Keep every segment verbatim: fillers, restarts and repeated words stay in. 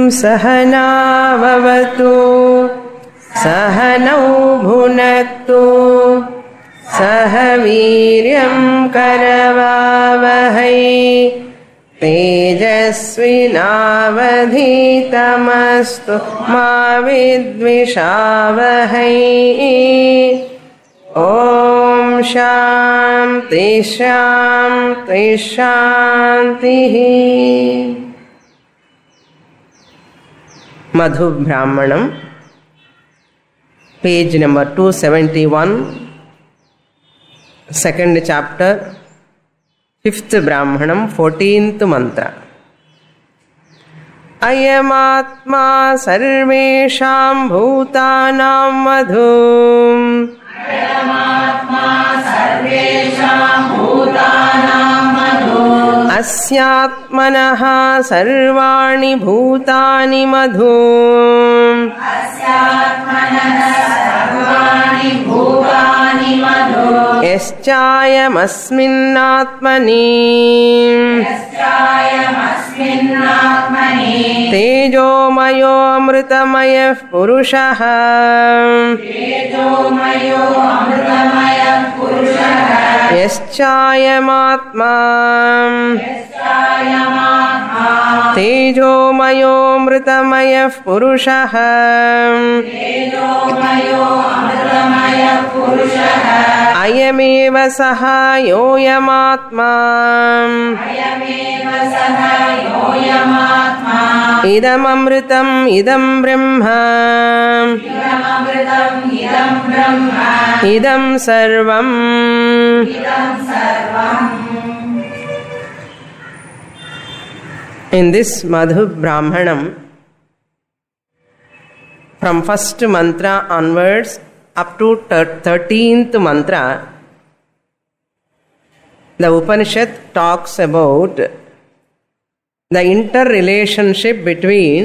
सहना भवतु सहनौ भुनक्तु सह वीर्यं करवावहै तेजस्विनावधीतमस्तु मा विद्विषावहै। ओम शांति शांति शांति। Madhu Brahmanam page number two seventy one, second chapter, fifth Brahmanam, fourteenth mantra. अयमात्मा सर्वेषां भूतानां मधु अस्यात्मनः सर्वाणि भूतानि मधु यश्चायमस्मिन्नात्मनि तेजोमयोऽमृतमयः पुरुषः यश्चायमात्मा तेजोमयोऽमृतमयः पुरुषः अयमेव सः योऽयमात्मा इदममृतम् इदं ब्रह्म इदं सर्वम्। In this Madhu Brahmanam, from first mantra onwards up to thirteenth mantra, the Upanishad talks about the interrelationship between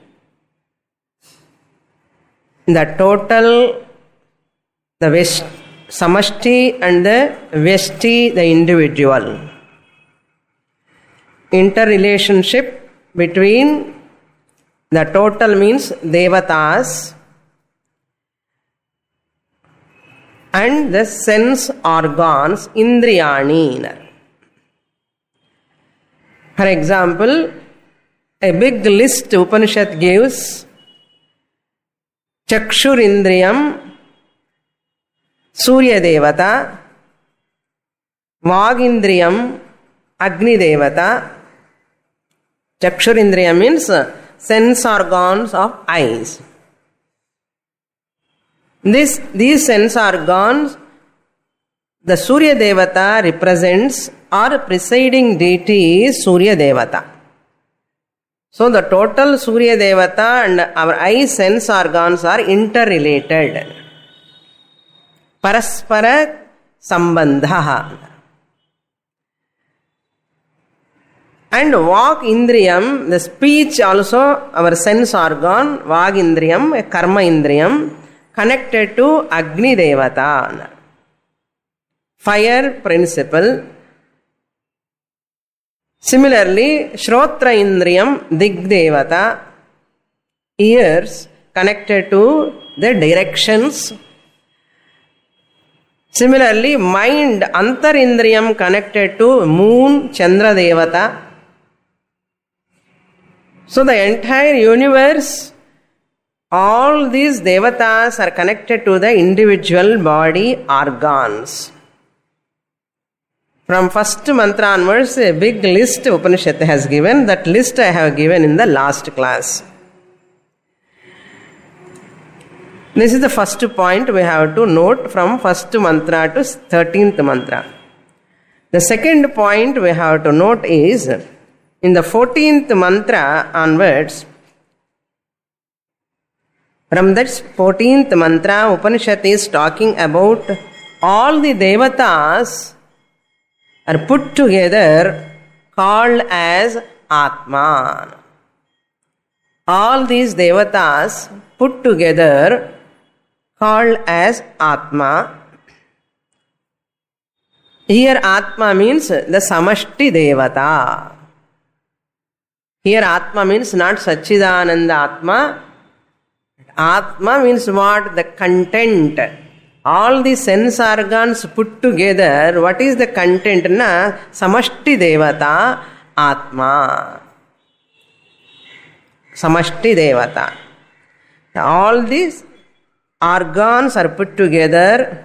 the total, the Vest, Samashti, and the Vyashti, the individual. Interrelationship between the total means Devatas and the sense organs Indriyani. For example, a big list Upanishad gives: Chakshurindriyam, Surya Devata; Vagindriyam, Agni Devata. Chakshurindriya means sense organs of eyes. This, these sense organs, the Surya Devata represents our presiding deity is Surya Devata. So the total Surya Devata and our eye sense organs are interrelated. Paraspara sambandha. And Vak Indriyam, the speech also, our sense organ, Vak Indriyam, a Karma Indriyam, connected to Agni Devata, fire principle. Similarly, Shrotra Indriyam, Dig Devata, ears connected to the directions. Similarly, mind, Antar Indriyam connected to moon, Chandra Devata. So the entire universe, all these devatas are connected to the individual body organs. From first mantra onwards, a big list Upanishad has given. That list I have given in the last class. This is the first point we have to note from first mantra to thirteenth mantra. The second point we have to note is, in the fourteenth mantra onwards, from that fourteenth mantra, Upanishad is talking about all the devatas are put together called as Atman. All these devatas put together called as Atma. Here Atma means the Samashti Devata. Here Atma means not Satchidananda Atma. Atma means what? The content. All the sense organs put together, what is the content? Na Samashti Devata Atma. Samashti Devata. All these organs are put together.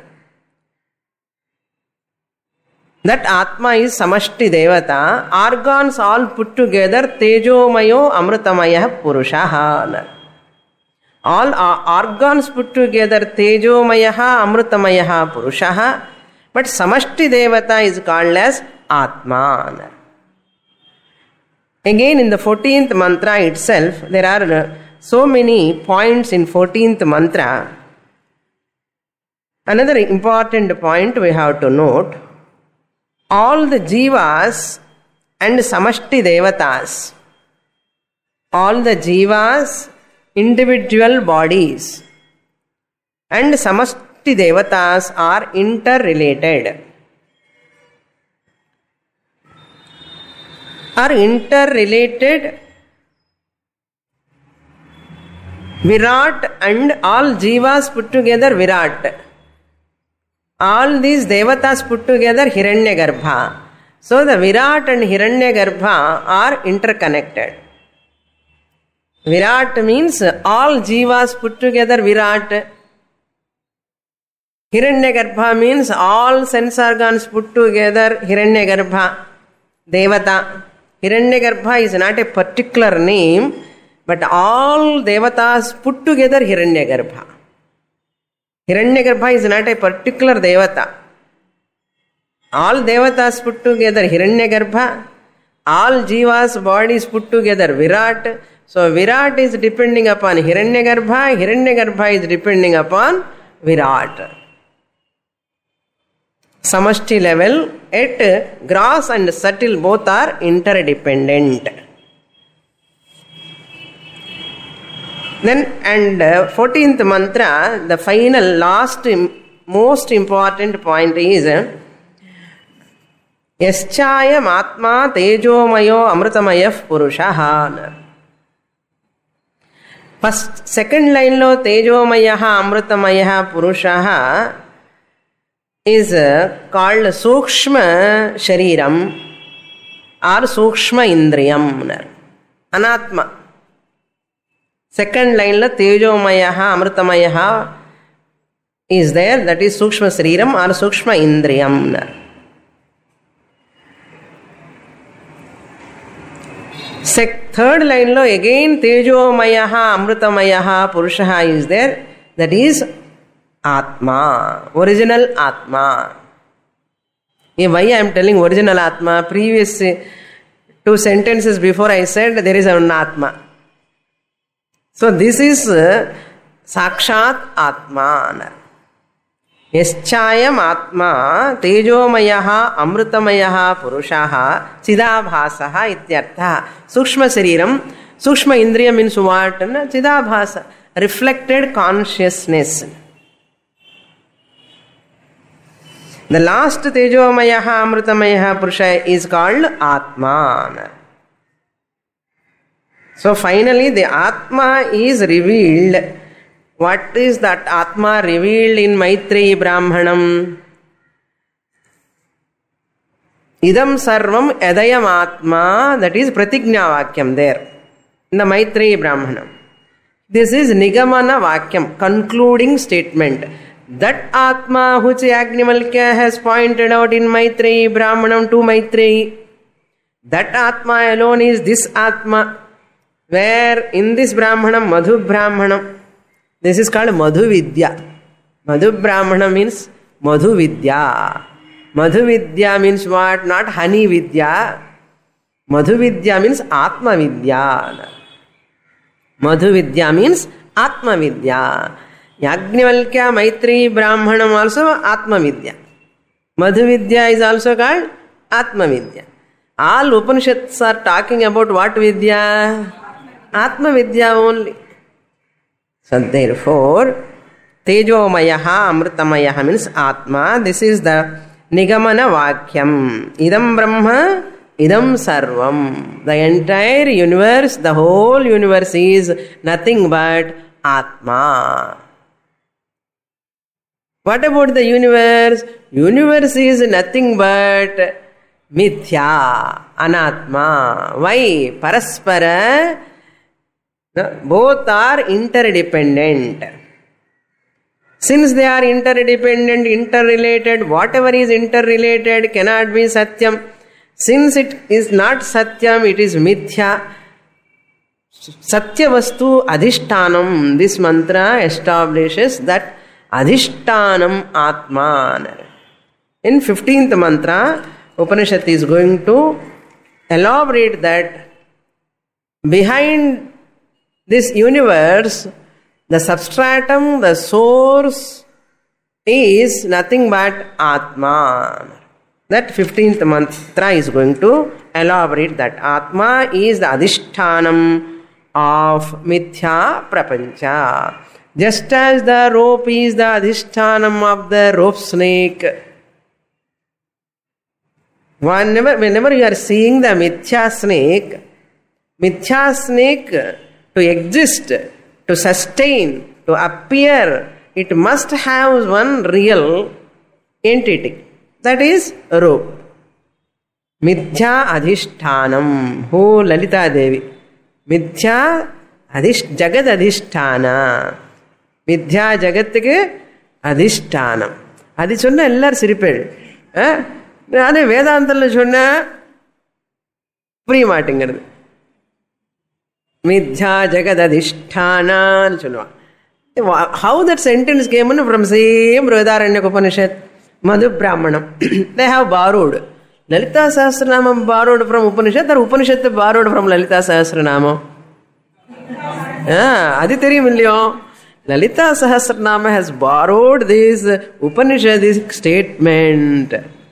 That Atma is Samashti Devata. Organs all put together, Tejomayo Amrutamaya Purushaha. All organs put together, Tejomayaha Amrutamayaha Purushaha. But Samashti Devata is called as Atma. Again, in the fourteenth mantra itself, there are so many points in fourteenth mantra. Another important point we have to note. All the jivas and Samashti Devatas, all the jivas, individual bodies, and Samashti Devatas are interrelated. Are interrelated. Virat and all jivas put together Virat. All these devatas put together Hiranyagarbha. So the Virat and Hiranyagarbha are interconnected. Virat means all jivas put together Virat. Hiranyagarbha means all sense organs put together Hiranyagarbha. Devata. Hiranyagarbha is not a particular name, but all devatas put together Hiranyagarbha. Hiranyagarbha is not a particular devata. All devatas put together Hiranyagarbha. All jivas bodies put together Virat. So Virat is depending upon Hiranyagarbha. Hiranyagarbha is depending upon Virat. Samashti level, at gross and subtle both are interdependent. Then, and fourteenth mantra, the final, last, most important point is Yaschayam Atma Tejomayo Amrutamayah Purushaha. First, second line lo Tejomayaha Amrutamayaha Purushaha is called Sukshma Shariram or Sukshma Indriyam. Anatma. Second line la Tejomayaha Amrutamayaha is there, that is Sukshma Shariram or Sukshma Indriyam. Sec- third line lo again Tejomayaha Amrutamayaha Purushaha is there, that is Atma, original Atma. Yeah, why I am telling original Atma? Previous two sentences before I said there is an Atma. So this is Sakshat Atma. Yaschayam Atma Tejomayaha Amrutamayaha Purushaha Chidabhasaha Ityartha. Sukshma Sariram. Sukshma Indriya means what? Chidabhasa. Reflected consciousness. The last Tejomayaha Amrutamayaha Purusha is called Atma. So finally the Atma is revealed. What is that Atma revealed in Maitreyi Brahmanam? Idam Sarvam Edayam Atma, that is Pratigna Vakyam there in the Maitreyi Brahmanam. This is Nigamana Vakyam, concluding statement. That Atma which Yajnavalkya has pointed out in Maitreyi Brahmanam to Maitreyi, that Atma alone is this Atma, where in this Brahmanam, Madhu Brahmanam, this is called Madhu Vidya. Madhu Brahmanam means Madhu Vidya. Madhu Vidya means what? Not Honey Vidya. Madhu Vidya means Atma Vidya. Madhu Vidya means Atma Vidya. Yajnavalkya, Maitreyi, Brahmanam also Atma Vidya. Madhu Vidya is also called Atma Vidya. All Upanishads are talking about what Vidya? Atma Vidya only. So therefore, Tejomayaha Amrutamayaha means Atma. This is the Nigamana Vakyam. Idam Brahma idam sarvam. The entire universe, the whole universe is nothing but Atma. What about the universe? Universe is nothing but mithya, anatma. Why? Paraspara. Both are interdependent. Since they are interdependent, interrelated, whatever is interrelated cannot be satyam. Since it is not satyam, it is mithya. Satya vastu adhishtanam. This mantra establishes that adhishtanam atman. In fifteenth mantra, Upanishad is going to elaborate that behind this universe, the substratum, the source is nothing but Atman. That fifteenth mantra is going to elaborate that Atma is the adhishtanam of mithya prapancha. Just as the rope is the adhishtanam of the rope snake. Whenever, whenever you are seeing the mithya snake, mithya snake to exist, to sustain, to appear, it must have one real entity. That is rope. Mithya adhishtanam. Who Lalita Devi. Mithya adhish, jagad adhishtana. Mithya jagattuku adhishtanam. Adi sonna ellaru siripel. அதே வேதாந்தத்தில் சொன்ன புரிய மாட்டேங்கிறது. மித்யா ஜெகத் அதிஷ்டானான்னு சொல்லுவான். How that sentence came in from same Brihadaranyaka Upanishad, Madhu Brahmanam. They have borrowed. Lalita Sahasranamam borrowed from Upanishad, or Upanishad borrowed from Lalita Sahasranamam? Ah, adi theriyum illaiyo. Lalita Sahasranama has borrowed this Upanishadic statement.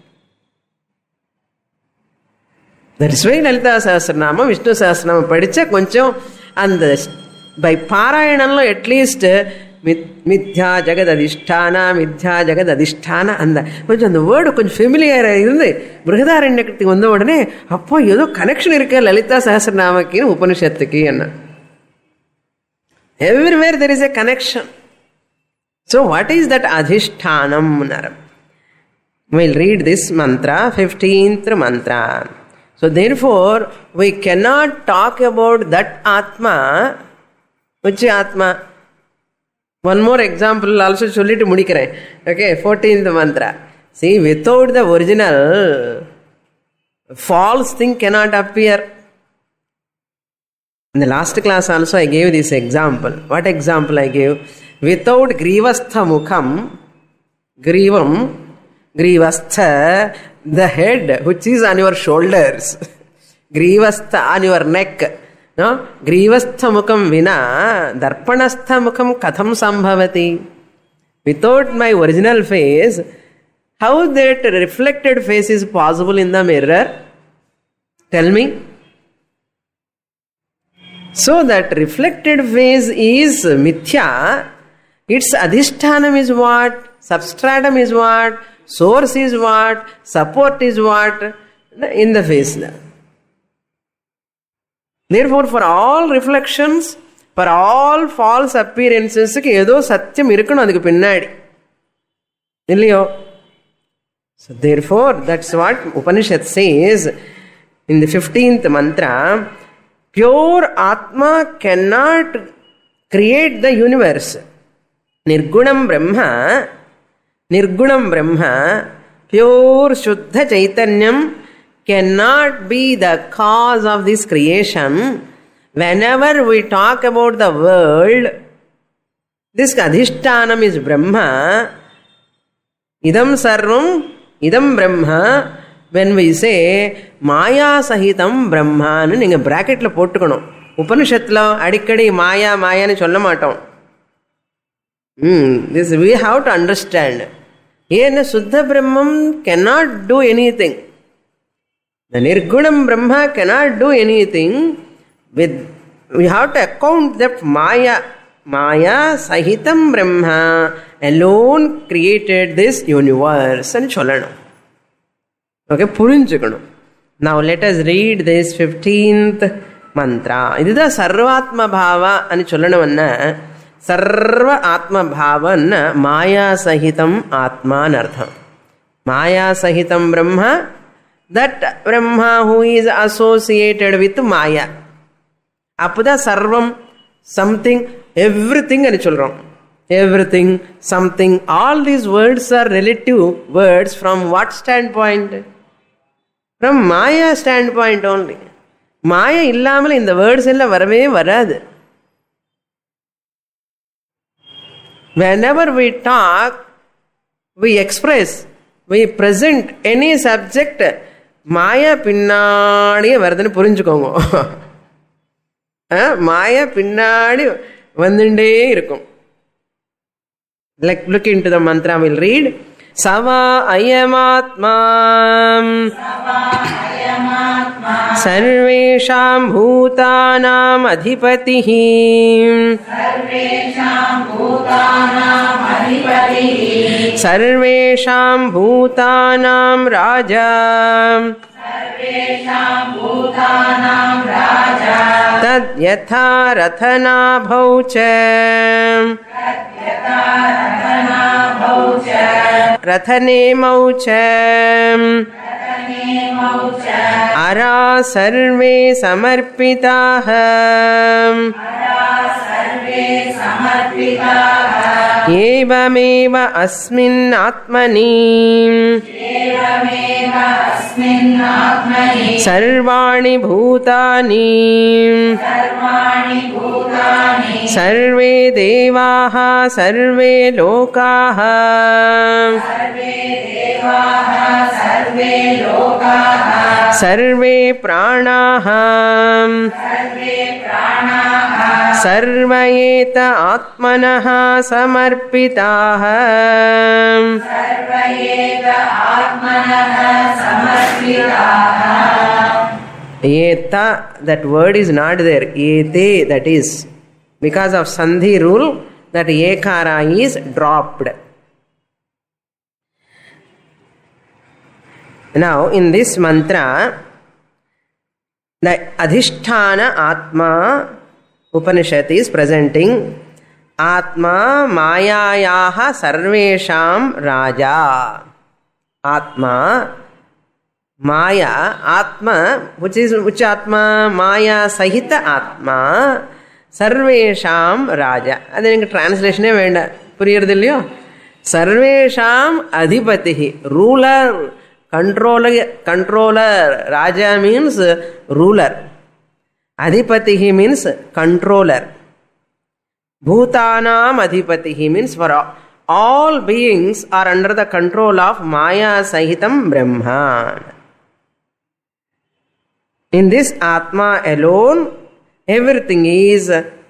That is why Lalita Sahasranama, Vishnu Sahasranama padicha koncham and by Parayananlo at least Mithya Jagad Adhisthana, Mithya Jagad Adhisthana and the word koncham familiar irundu. Brihadaranyakku vanda odane appo edo connection irukku Lalita Sahasranamaki Upanishadukku enna. Everywhere there is a connection. So what is that Adhishthanam? We'll read this mantra, fifteenth mantra. So therefore, we cannot talk about that Atma. Which Atma? One more example also sollitu mudikren. Okay, fourteenth mantra. See, without the original, false thing cannot appear. In the last class also I gave this example. What example I gave? Without grivastha mukham, grivam, grivastha, the head which is on your shoulders, grivastha on your neck, no? Grivastha mukham vina, darpanastha mukham katham sambhavati. Without my original face, how that reflected face is possible in the mirror? Tell me. So that reflected face is mithya. Its adhishthanam is what? Substratum is what? Source is what? Support is what? In the face. Therefore, for all reflections, for all false appearances, edo satyam irukanu adukku pinnadi. Illiyo? So therefore, that's what Upanishad says in the fifteenth mantra. Pure Atma cannot create the universe. Nirgunam Brahma, Nirgunam Brahma, pure Shuddha Chaitanyam cannot be the cause of this creation. Whenever we talk about the world, this Adhishtanam is Brahma. Idam Sarvam, Idam Brahma. When we say Maya Sahitam Brahma, you bracket la pottukanum. Upanishadla adikadi Maya Maya ni solla maatam. Hmm, this we have to understand. Here Suddha Brahman cannot do anything. The Nirgunam Brahma cannot do anything. With we have to account that Maya, Maya Sahitam Brahma alone created this universe and cholana. Okay, purinchukanu. Now let us read this fifteenth mantra. Idida sarvatma bhava ani chollanavana sarva atma bhavanna maya sahitam atma anartham. Maya sahitam Brahma, that Brahma who is associated with Maya. Apada sarvam, something, everything ani cholram. Everything, something, all these words are relative words from what standpoint? From Maya standpoint only. Maya illamal in the words ella varave varadu. Whenever we talk, we express, we present any subject, Maya pinnadi varudanu purinjukongo. Maya pinnadi vandinde irukum. Like, look into the mantra, we'll read. Sava ayamatma sarvesham bhutanam adhipatihi sarvesham bhutanam raja tad yatha rathana bhaucha rathane maucha ara sarve samarpitaha evameva asmin atmani sarvani bhutani sarve devaha sarve lokaha sarve pranaha sarvayeta atmanaha samarpitaha. Eta, that word is not there. Ete, that is. Because of Sandhi rule, that ekara is dropped. Now, in this mantra, the Adhishthana Atma Upanishad is presenting Atma Mayayaha Sarvesham Raja. Atma, Maya, Atma, which is which Atma? Maya Sahita Atma, Sarvesham Raja. And then translation is Puriyardilliyo. Sarvesham Adhipatihi, ruler, controller, controller. Raja means ruler. Adhipatihi means controller. Bhutanam Adhipatihi means for all. All beings are under the control of Maya Sahitam Brahman. In this Atma alone, everything is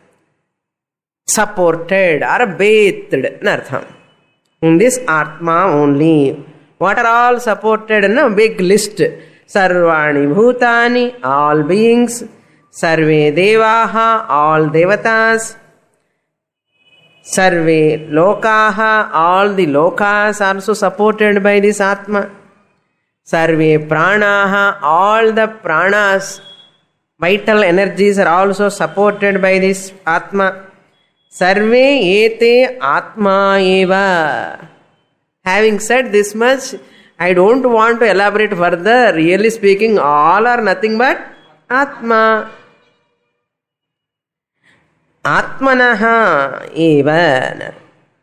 supported or bathed. In this Atma only. What are all supported? In a big list. Sarvani Bhutani, all beings. Sarve Devaha, all Devatas. Sarve Lokaha, all the Lokas are also supported by this Atma. Sarve Pranaha, all the Pranas, vital energies are also supported by this Atma. Sarve Ete Atma Eva. Having said this much, I don't want to elaborate further. Really speaking, all are nothing but Atma. Atmanaha eva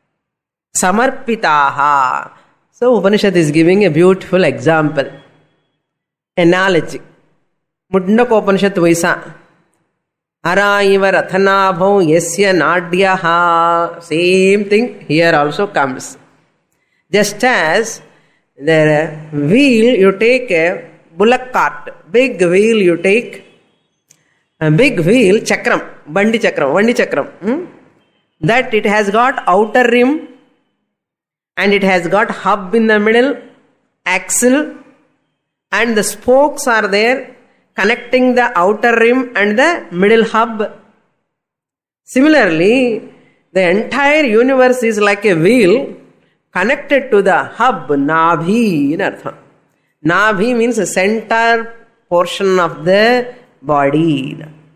samarpitaha. So Upanishad is giving a beautiful example, analogy. Mundaka Upanishad vaisa. Ara iva rathanabhau yasya nadyaha. Same thing here also comes. Just as the wheel, you take a bullock cart, big wheel you take, a big wheel, chakram, bandi chakram, bandi chakram, hmm? that it has got outer rim and it has got hub in the middle, axle, and the spokes are there connecting the outer rim and the middle hub. Similarly, the entire universe is like a wheel connected to the hub, Nabhi in Artha. Nabhi means a center portion of the body.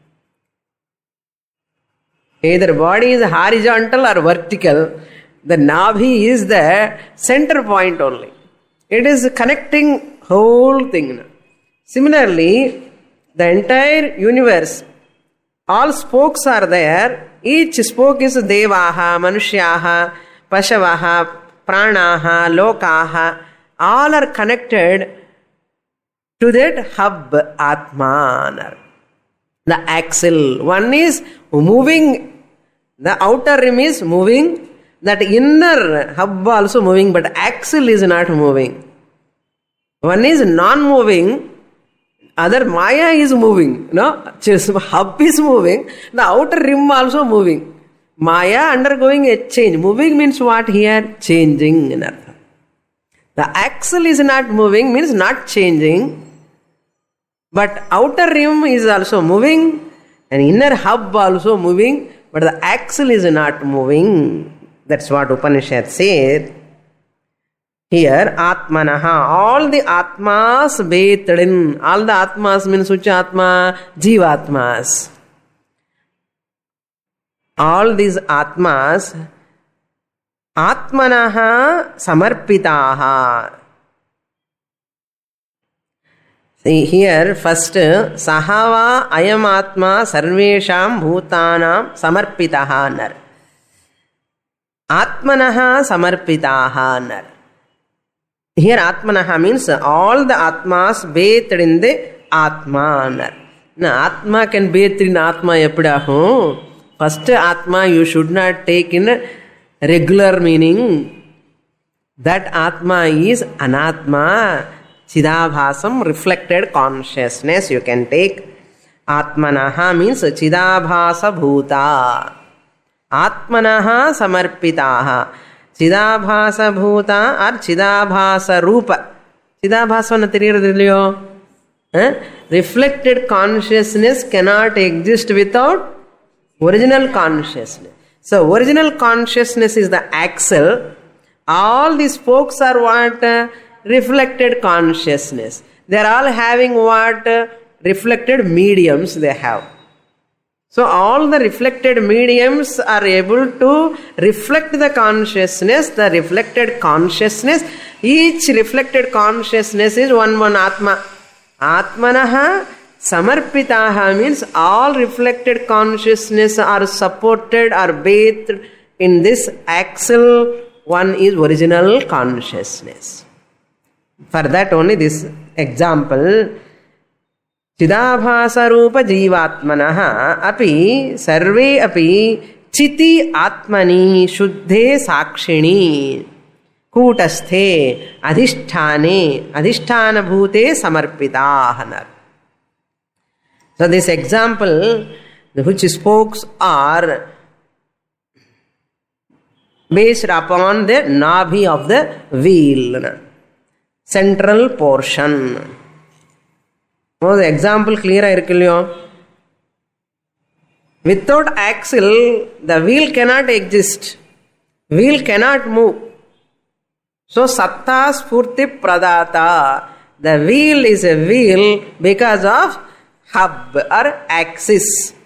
Either body is horizontal or vertical. The Nabhi is the center point only. It is connecting whole thing. Similarly, the entire universe, all spokes are there. Each spoke is Devaha, Manushyaha, Pashavaha, Pranaha, Lokaha. All are connected to that hub, Atman. The axle. One is moving. The outer rim is moving. That inner hub also moving, but axle is not moving. One is non-moving. Other Maya is moving. No, just hub is moving. The outer rim also moving. Maya undergoing a change. Moving means what here? Changing. The axle is not moving means not changing. But outer rim is also moving. And inner hub also moving. But the axle is not moving. That's what Upanishad said. Here, Atmanaha, all the Atmas bathed in. All the Atmas means which Atma? Jivatmas. All these Atmas, Atmanaha samarpitaha. See here, first, Sahava ayam Atma sarvesham bhutanam samarpitaha nar. Atmanaha samarpitaha nar. Here Atmanaha means all the Atmas bathed in the Atma. Now Atma can bathe in Atma epidahum. First Atma you should not take in regular meaning. That Atma is Anatma, Chidabhasam, reflected consciousness. You can take Atmanaha means Chidabhasa Bhuta. Atmanaha samarpitaha. Chidabhasa bhuta or Chidabhasa rupa. Chidabhasa na theriyadilliyo. Eh? Reflected consciousness cannot exist without original consciousness. So original consciousness is the axle. All the spokes are what? Reflected consciousness. They are all having what? Reflected mediums they have. So all the reflected mediums are able to reflect the consciousness, the reflected consciousness. Each reflected consciousness is one one Atma. Atmanaha samarpitaha means all reflected consciousness are supported or bathed in this axle. One is original consciousness. For that only this example. Chidabhasa rupa jivatmanaha api sarve api chiti atmani shuddhe sakshini kutasthe adhishthane adhishthana bhute samarpitahanar. So this example, which spokes are based upon the nabhi of the wheel, central portion. Oh, the example clear irukilliyo. Without axle, the wheel cannot exist. Wheel cannot move. So, satta spurti pradata. The wheel is a wheel because of hub or axis.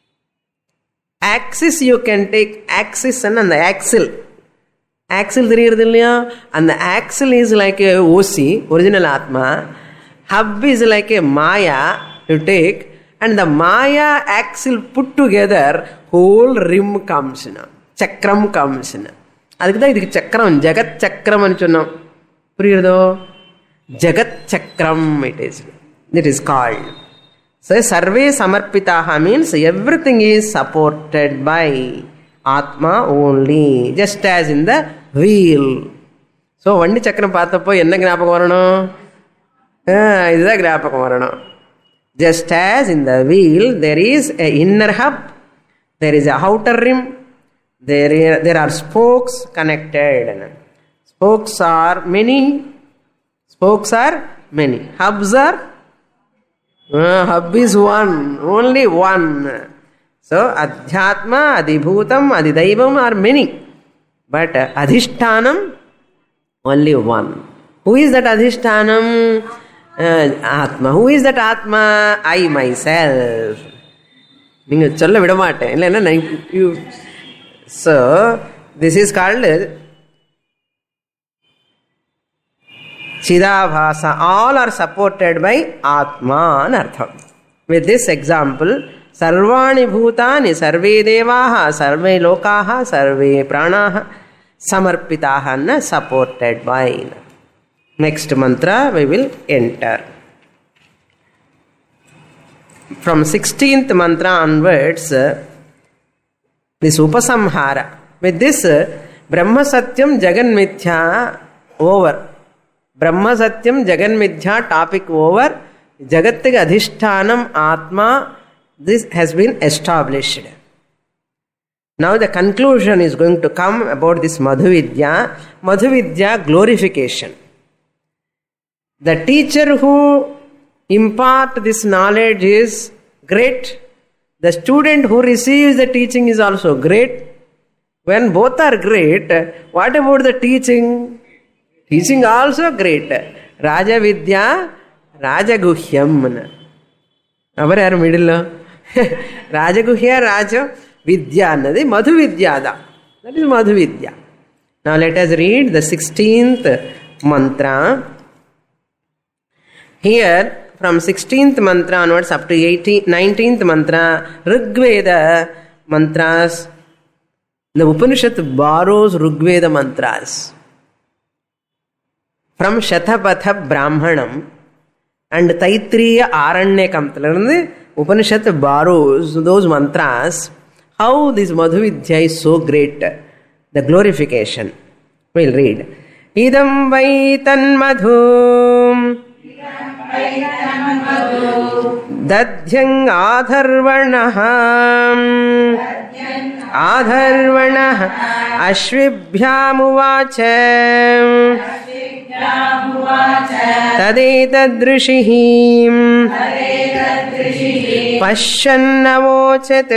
Axis you can take axis and the axle. Axle theriyadilliya. And the axle is like a O C, original Atma. Hub is like a Maya you take, and the Maya axle put together, whole rim comes in. Chakram comes in. Adikda idik chakram, Jagat Chakram anchunam. Priyado? Jagat Chakram it is. It is called. So sarve samarpitaha means everything is supported by Atma only, just as in the wheel. So vandi chakram paatappo enna gnapakam varanum? இதுதான் ஞாபகம் வரணும். Just as in the wheel there is a inner hub, there is a outer rim, there are, there are spokes connected. Spokes are many. Spokes are many. Hubs are uh, hub is one, only one. So adhyatma, adibhutam, adidaivam are many, but adhishtanam only one. Who is that adhishtanam? Atma. Who is that Atma? I myself. நீங்கள் சொல்ல விட மாட்டேன் இல்லைன்னா you. So this is called Chidabhasa. All are supported by Atma and Artham. With this example, Sarvani Bhutani, Sarve Devaha, Sarve Lokaha, Sarve Pranaha, Samarpitaha, supported by. Next mantra we will enter. From sixteenth mantra onwards, this Upasamhara. With this, Brahma Satyam Jagan Mithya over. Brahma Satyam Jagan Mithya topic over. Jagatig Adhishtanam Atma, this has been established. Now the conclusion is going to come about this Madhuvidya. Madhuvidya glorification. The teacher who impart this knowledge is great. The student who receives the teaching is also great. When both are great, what about the teaching? Teaching also great. Raja Vidya, Raja Guhyam. Our are middle. Raja Guhya, Raja Vidya. Madhu Vidya. That is Madhu Vidya. Now let us read the sixteenth mantra. Here, from sixteenth mantra onwards up to eighteenth, nineteenth mantra, Rigveda mantras. The Upanishad borrows Rigveda mantras from Shatapatha Brahmanam and Taitriya Aranyakam. Upanishad borrows those mantras. How this Madhuvidya is so great. The glorification. We'll read. Idam vaitan madhum Dadhyang adharvanaham Adharvanah Ashvibhyamuvacham Tadetadrishihim Pashyannavochat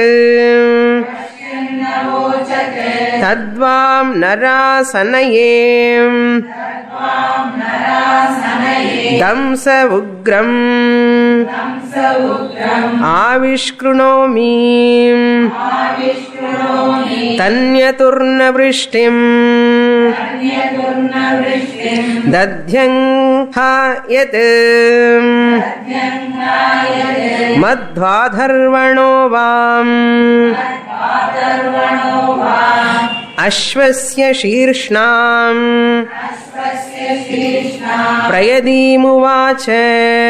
Tadvam narasanayem Damsa ugram Avishkrunomi Tanyaturna vrishtim Dadhyang hayat Madhvadharvano vam Ashvasya shirshnam Prayadimuvacha.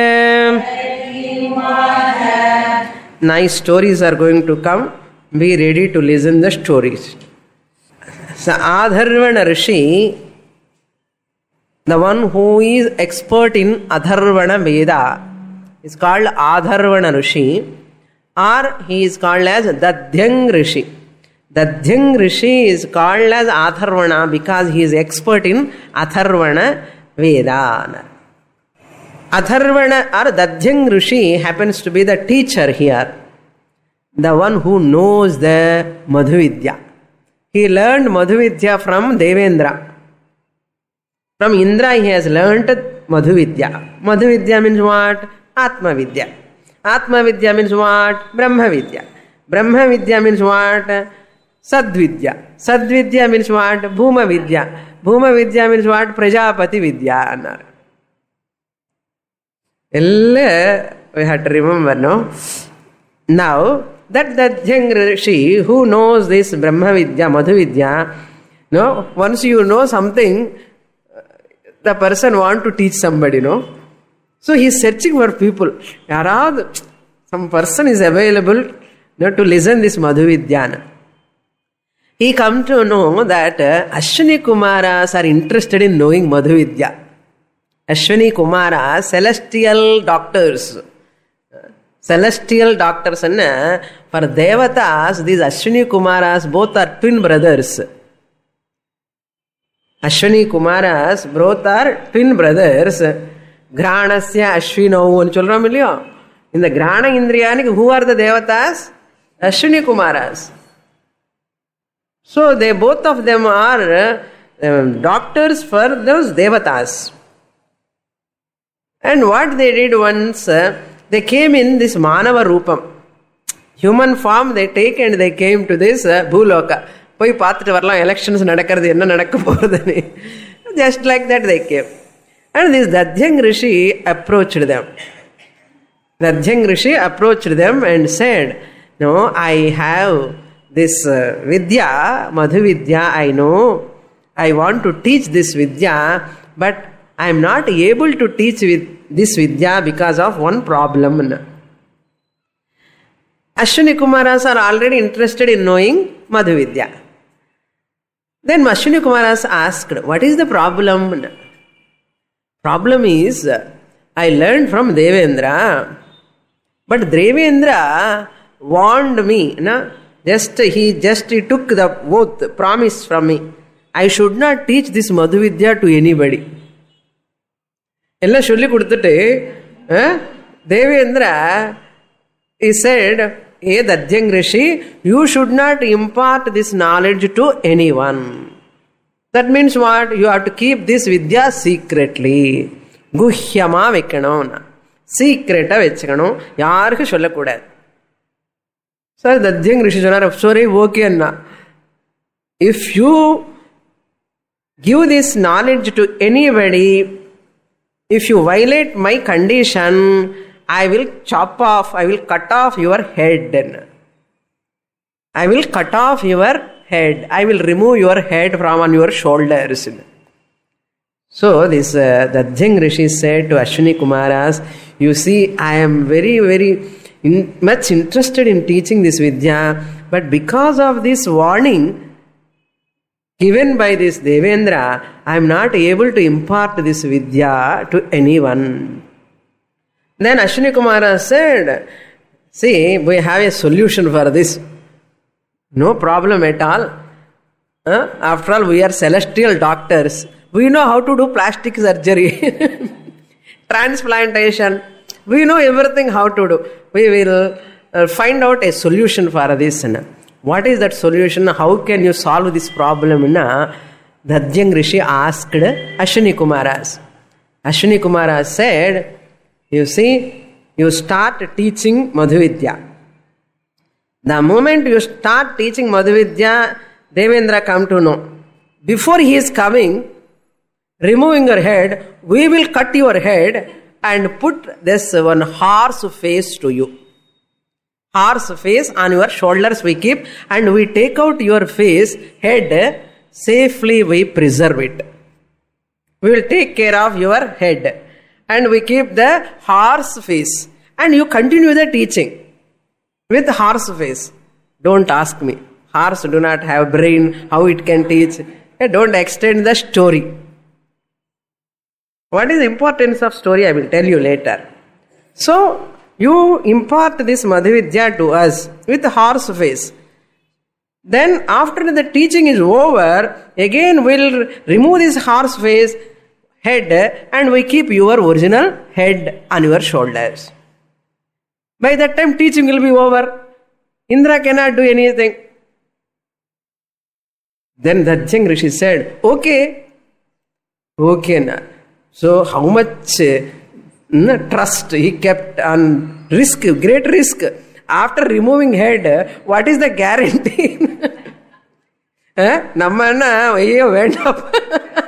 Nice stories are going to come. Be ready to listen the stories. So Adharvana Rishi, the one who is expert in Adharvana Veda, is called Adharvana Rishi, or he is called as Dadhyang Rishi. Dadhyang Rishi is called as Atharvana because he is expert in Atharvana Veda. Atharvana or Dadhyang Rishi happens to be the teacher here, the one who knows the Madhuvidya. He learned Madhuvidya from Devendra. From Indra he has learnt Madhuvidya. Madhuvidya means what? Atma Vidya. Atma Vidya means what? Brahma Vidya. Brahma Vidya means what? Sadvidya. Sadvidya means what? Bhuma Vidya. Bhuma Vidya means what? Prajapati Vidya. We have to remember, no? Now, that Dadhyang Rishi who knows this Brahma Vidya, Madhu Vidya, no? Once you know something, the person want to teach somebody, no? So he is searching for people. Some person is available, no, to listen this Madhu Vidya. He come to know that uh, Ashwini Kumaras are interested in knowing Madhu Vidya. Ashwini Kumaras, celestial doctors. Celestial doctors, and uh, for Devatas, these Ashwini Kumaras both are twin brothers. Ashwini Kumaras both are twin brothers. Granasya Ashwino. In the Grana Indriyanik, who are the Devatas? Ashwini Kumaras. So they both of them are um, doctors for those Devatas. And what they did once, uh, they came in this Manava Rupam. Human form they take and they came to this uh, Bhuloka. Poi paathitu varalam elections nadakkuradhu enna nadakka poradhu. Just like that they came. And this Dadhyang Rishi approached them. Dadhyang Rishi approached them and said, no, I have this uh, Vidya, Madhu Vidya, I know. I want to teach this Vidya, but I am not able to teach with this Vidya because of one problem. Ashwini Kumaras are already interested in knowing Madhu Vidya. Then Ashwini Kumaras asked, what is the problem? Problem is, I learned from Devendra, but Devendra warned me, na? Just he just he took the oath, promise from me. I should not teach this Madhu Vidya to anybody. Ella solli kudutte, Devendra, he said, hey Dadhyang Rishi, you should not impart this knowledge to anyone. That means what? You have to keep this Vidya secretly. Guhyama vekkanum. Secreta vechkanum. Yarukku sollakudadu. Sir, Dadhyang Rishi sonar, sorry, okay anna. If you give this knowledge to anybody, if you violate my condition, I will chop off, I will cut off your head. I will cut off your head. I will remove your head from on your shoulders. So this uh, Dadhyang Rishi said to Ashwini Kumaras, you see, I am very, very in, much interested in teaching this Vidya, but because of this warning given by this Devendra, I am not able to impart this Vidya to anyone. Then Ashwini Kumara said, see, we have a solution for this. No problem at all. Huh? After all, we are celestial doctors. We know how to do plastic surgery, transplantation. We know everything how to do. We will uh, find out a solution for this. What is that solution? How can you solve this problem? Dadhyang Rishi asked Ashwini Kumaras. Ashwini Kumaras said, you see, you start teaching Madhu Vidya. The moment you start teaching Madhu Vidya, Devendra come to know. Before he is coming, removing your head, we will cut your head and put this one horse face to you. Horse face on your shoulders we keep, and we take out your face, head, safely we preserve it. We will take care of your head. And we keep the horse face. And you continue the teaching with horse face. Don't ask me. Horse do not have brain, how it can teach. Don't extend the story. What is the importance of story? I will tell you later. So, you impart this Madhu Vidya to us with horse face. Then after the teaching is over, again we'll remove this horse face, head, and we keep your original head on your shoulders. By that time teaching will be over. Indra cannot do anything. Then Dadhyang Rishi said, okay. Okay na. So how much uh, trust he kept on risk, great risk. After removing head, what is the guarantee? Namma ayyo vendam.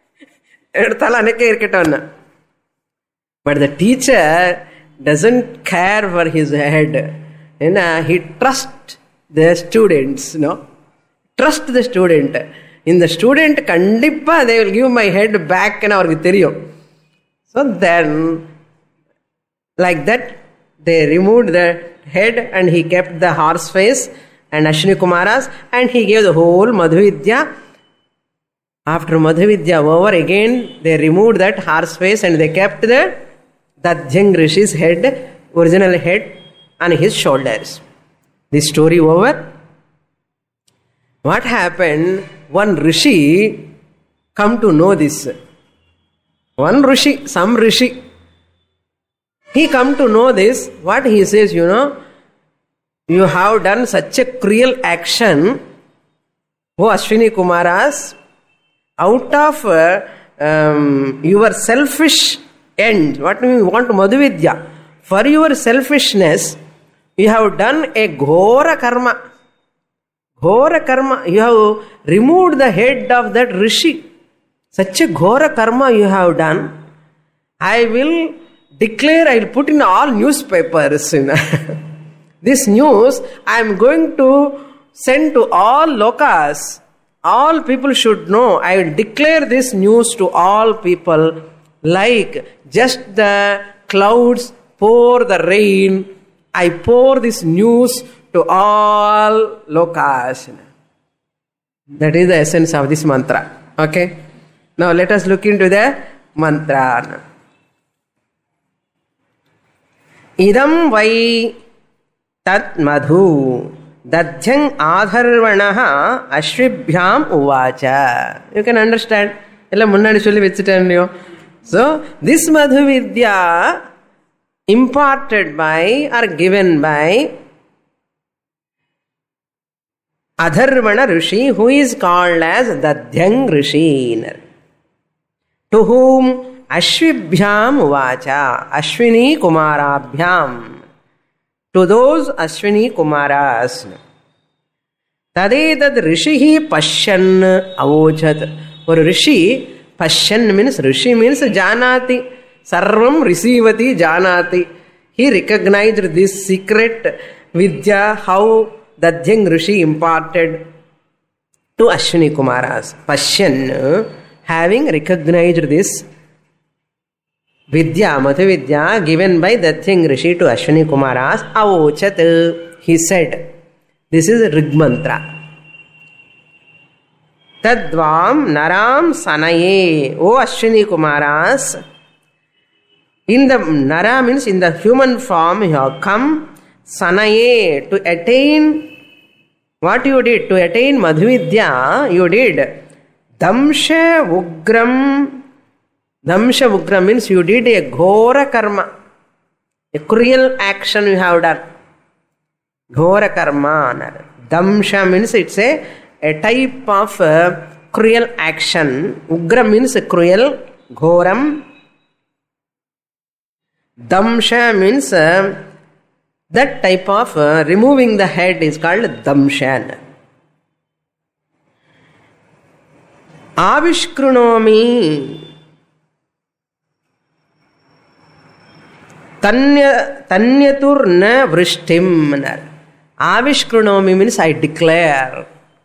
But the teacher doesn't care for his head. He trusts the students. No? Trust the student. In the student, kandippa, they will give my head back. So then, like that, they removed the head and he kept the horse face and Ashwini Kumaras, and he gave the whole Madhu Vidya. After Madhu Vidya over, again they removed that horse face and they kept the Dadhyang Rishi's head, original head, on his shoulders. This story over. What happened? One Rishi come to know this. One Rishi, some Rishi, he come to know this. What he says, you know, you have done such a cruel action, O Ashwini Kumaras, out of uh, um, your selfish end. What do you want? Madhuvidya. For your selfishness, you have done a ghora karma. Ghora karma. You have removed the head of that rishi. Such a ghora karma you have done. I will declare, I will put in all newspapers. This news I am going to send to all lokas. All people should know. I will declare this news to all people, like just the clouds pour the rain. I pour this news to all lokas. That is the essence of this mantra. Okay. Now let us look into the mantra. Idam vai tat madhu dadhyang adharvanaha ashvibhyam uvacha. You can understand. So this madhu vidya imparted by or given by Adharvana Rishi, who is called as Dadhyang Rishi, to whom Ashvibhyam Uvacha, Ashwini Kumarabhyam, to those Ashwini Kumaras. Tadetad Rishihi Pashyan Avochat. For Rishi, Pashyan means, Rishi means Janati, Sarvam Risivati Janati. He recognized this secret Vidya, how Dadhyang Rishi imparted to Ashwini Kumaras. Pashyan, having recognized this Vidya, Madhu Vidya, given by Dadhyang Rishi to Ashwini Kumaras, Avochat, he said. This is a Rig mantra. Tadvam Naram Sanaye. O Ashwini Kumaras, in the Nara means in the human form, you have come Sanaye, to attain what you did, to attain Madhuvidya, you did Damsha Ugram. Damsha Ugram means you did a Ghora Karma, a cruel action you have done. Ghora Karma. Damsha means it's a, a type of uh, cruel action. Ugram means a cruel. Ghoram. Damsha means uh, that type of uh, removing the head is called Damshan. Avishkrunomi Tanya Tanyatur na vrishtim. Avishkrunomi means I declare.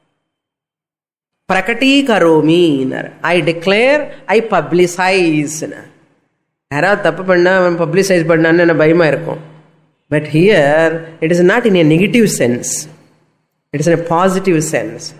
Prakati karomi. I declare, I publicize. யாராவது தப்பு பண்ணா publicise பண்ணான்னு என்ன பயமா இருக்கும். But here it is not in a negative sense. It is in a positive sense.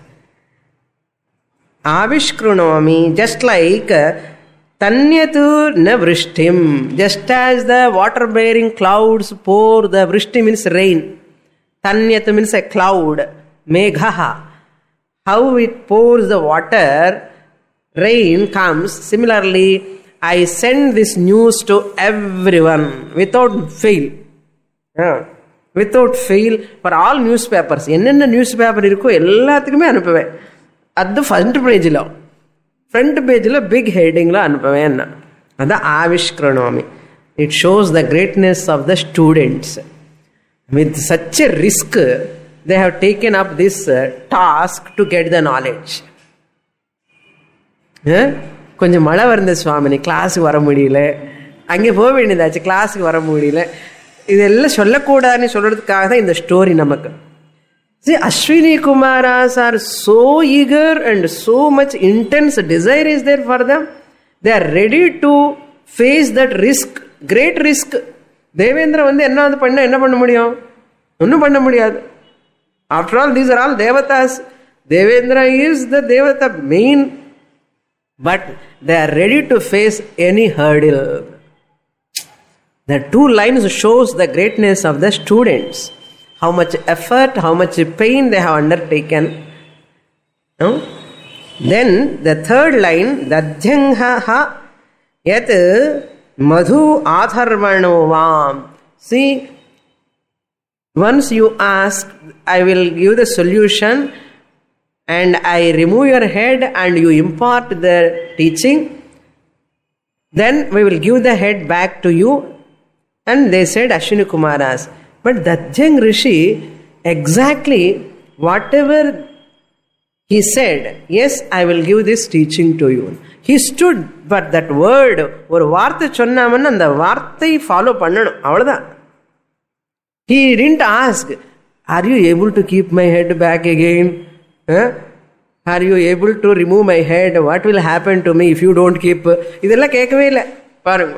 Avishkrunomi, just like Tanyatu na vrishtim, just as the water bearing clouds pour, the vrishti means rain. Tanyatu means a cloud. Meghaha, how it pours the water, rain comes. Similarly, I send this news to everyone without fail. Yeah. Without fail, for all newspapers. Enna newspaper irukko ellathikume anupuven. At the front page lo. Front page lo big heading lo anupuven. Adha Avishkrunomi. It shows the greatness of the students. With such a risk, they have taken up this uh, task to get the knowledge. Yeah? கொஞ்சம் மழை வருந்த சுவாமினி, கிளாஸுக்கு வர முடியல, அங்கே போக வேண்டியதாச்சு, கிளாஸுக்கு வர முடியல, இதெல்லாம் சொல்லக்கூடாதுன்னு சொல்றதுக்காக தான் இந்த ஸ்டோரி நமக்கு. See, Ashwini Kumaras are so eager and so much intense desire is there for them. They are ready to face that risk, great risk. Devendra வந்து என்ன வந்து பண்ண என்ன பண்ண முடியும்? ஒன்றும் பண்ண முடியாது. After all, these are all devatas. Devendra is the devata main. But they are ready to face any hurdle. The two lines shows the greatness of the students. How much effort, how much pain they have undertaken. No? Then the third line, Dadhyangha yat madhu adharvano vam. See, once you ask, I will give the solution. And I remove your head and you impart the teaching. then we will give the head back to you. And they said Ashwini Kumaras. But Dajjang Rishi, exactly whatever he said, yes, I will give this teaching to you. He stood, but that word, ஒரு வார்த்தை சொன்னாமன்னு அந்த வார்த்தை follow பண்ணணும், அவ்வளவுதான். He didn't ask, are you able to keep my head back again? Huh? Are you able to remove my head? What will happen to me if you don't keep? இதெல்லாம் கேட்கவே இல்லை பாருங்க.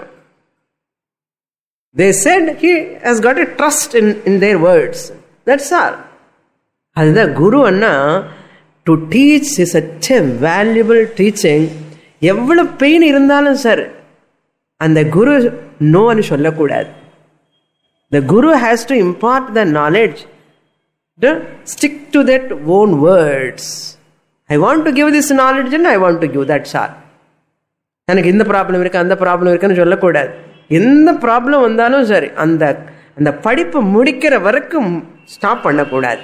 They said he has got a trust in, in their words. That's all. அதுதான் குரு அண்ணா. To teach is such a valuable teaching. எவ்வளவு pain இருந்தாலும் sir அந்த குரு நோன்னு சொல்லக்கூடாது. The guru has to impart the knowledge. To stick to that own words. I want to give this knowledge and I want to give, that's all. எனக்கு இந்த problem இருக்கு அந்த ப்ராப்ளம் இருக்குன்னு சொல்லக்கூடாது. எந்த ப்ராப்ளம் வந்தாலும் சரி அந்த அந்த படிப்பு முடிக்கிற வரைக்கும் ஸ்டாப் பண்ணக்கூடாது.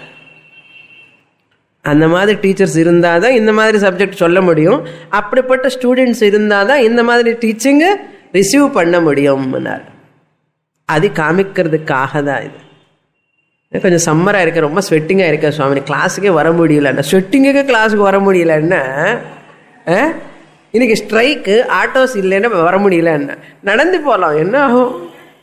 அந்த மாதிரி டீச்சர்ஸ் இருந்தால் தான் இந்த மாதிரி சப்ஜெக்ட் சொல்ல முடியும். அப்படிப்பட்ட ஸ்டூடெண்ட்ஸ் இருந்தால் தான் இந்த மாதிரி டீச்சிங்கை ரிசீவ் பண்ண முடியும். அது காமிக்கிறதுக்காக தான் இது. கொஞ்சம் சம்மராக இருக்க, ரொம்ப ஸ்வெட்டிங்காக இருக்க சுவாமி, கிளாஸுக்கே வர முடியலன்னா, ஸ்வெட்டிங்குக்கு கிளாஸுக்கு வர முடியலன்னா, இன்னைக்கு ஸ்ட்ரைக்கு ஆட்டோஸ் இல்லைன்னா வர முடியலன்னா நடந்து போகலாம், என்ன ஆகும்?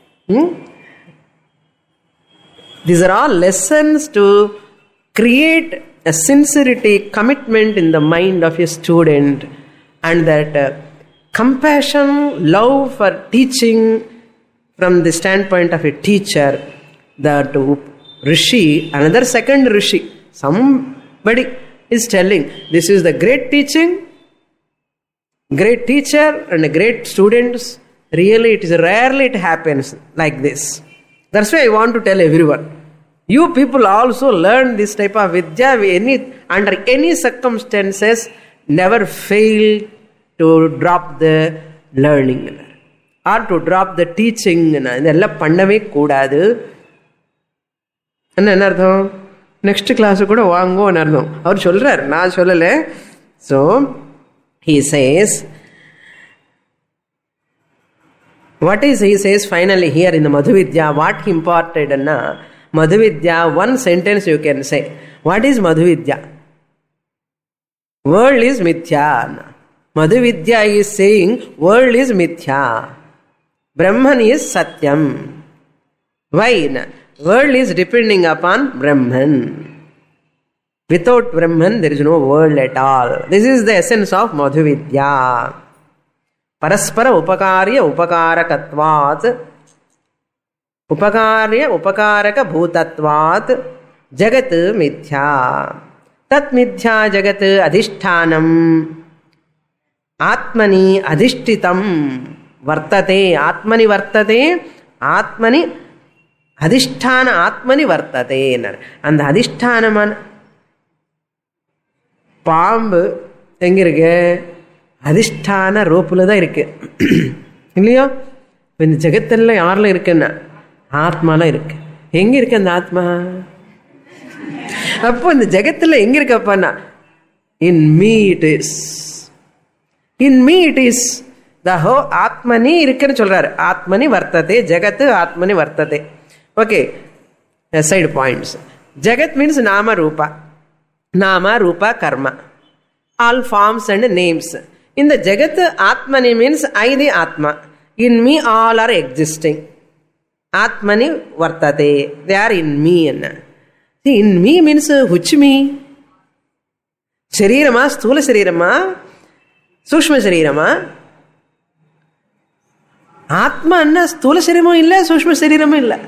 These are all lessons to create a sincerity, commitment in the mind of a student, and that uh, compassion, love for teaching from the standpoint of a teacher. That Rishi, another second Rishi, somebody is telling, this is the great teaching, great teacher and a great students. Really, it is rarely it happens like this. That's why I want to tell everyone. You people also learn this type of vidya. Any, under any circumstances, never fail to drop the learning or to drop the teaching. இதெல்லாம் பண்ணவே கூடாது. என்ன அர்த்தம்? Next class கூட வாங்குவோன்னு அர்த்தம். அவர் சொல்றார், நான் சொல்லலை. So he says, what is he says finally here in the Madhuvidya, what he imparted na Madhuvidya, one sentence you can say. What is Madhuvidya? World is mithya. Madhuvidya is saying world is mithya, Brahman is satyam. Why? World is depending upon Brahman. Without Brahman there is no world at all. This is the essence of Madhuvidya. Paraspara upakarya upakarakatvat, upakarya upakaraka bhutatvat, jagat mithya. Tat mithya jagat adhishthanam atmani adhishtitam vartate. Atmani vartate, atmani adhisthana, atmani vartate. அந்த அதிஷ்டானமான பாம்பு எங்க இருக்கு? அதிஷ்டான ரோப்புல தான் இருக்கு, இல்லையோ? இந்த ஜெகத்தெல்லாம் யாரில் இருக்குன்னா ஆத்மால இருக்கு. எங்க இருக்கு அந்த ஆத்மா? அப்போ இந்த ஜெகத்துல எங்க இருக்கப்பா? In me it is, in me it is. தஹோ ஆத்மனி இருக்குன்னு சொல்றாரு. ஆத்மனி வர்த்ததே ஜெகத்து, ஆத்மனி வர்த்ததே. Okay, side points. Jagat means nama rupa, nama rupa karma, all forms and names. இந்த ஜெகத் ஆத்மனி means I the atma. In me all are existing. ஆத்மனி வர்த்ததே, தே ஆர் இன் மீ. என்ன in me means which me? சரீரமா? ஸ்தூல சரீரமா? சூக்ஷ்ம சரீரமா? ஆத்மா என்ன ஸ்தூல சரீரமும் இல்லை, சூக்ஷ்ம சரீரமும் இல்லை.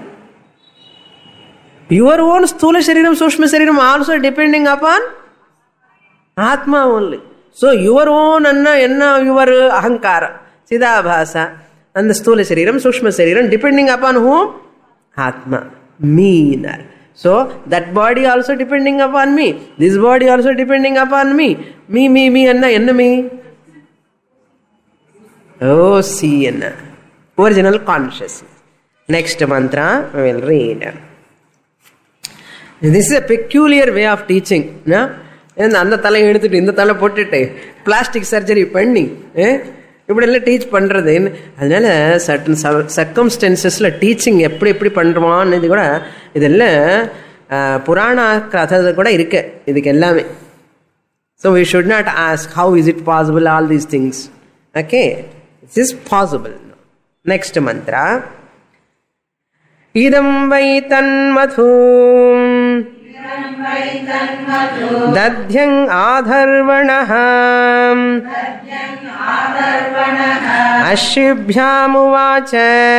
யுவர் ஓன் ஸ்தூல sharira, sukshma sharira also depending upon atma only. So your own anna enna your ahankara chidabhasa, and the sthula shariram sukshma shariram depending upon whom? Atma, me. So that body also depending upon me, this body also depending upon me. Me me me anna enna me? Oh, see enna original consciousness. Next mantra we will read. This is a peculiar way of teaching, no? அந்த தலை எடுத்துட்டு இந்த தலை போட்டுட்டு plastic surgery பண்ணி இப்படியெல்லாம் teach பண்ணுறது. அதனால சர்டன் சர்க்கம்ஸ்டன்சஸில் டீச்சிங் எப்படி எப்படி பண்ணுறோமான்னு இது கூட இதெல்லாம் புராண கதை கூட இருக்கு இதுக்கு எல்லாமே. So we should not ask how is it possible all these things. Okay, it is possible. Next mantra. இதம் வை தன்மது தத்யங் ஆதர்வணः அஸ்விभ्यामुवाच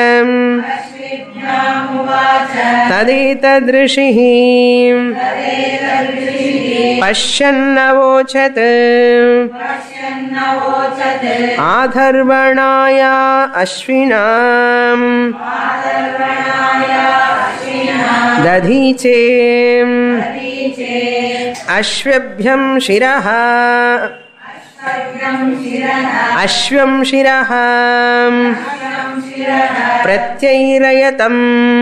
ததேதத்ருஷிः பஷ்யன்னவோச்சத் ஆதர்வணாய அஸ்வினாம் दधीचे अश्वभ्यं शिरः अश्वं शिरः प्रत्यैरयतं